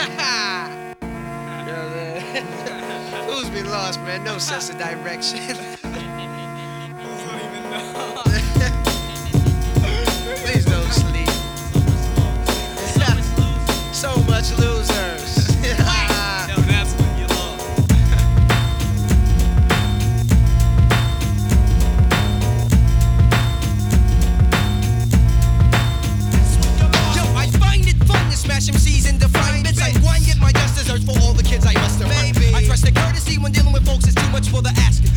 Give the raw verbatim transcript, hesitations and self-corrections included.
You know what I'm saying? Who's been lost, man? No sense of direction. Please don't sleep. So much losers. Yo, that's what you love. Yo, I find it fun to smash M Cs into fine bits. I grind, get my just desserts for all the kids I must have. I trust the courtesy when dealing with folks is too much for the asking.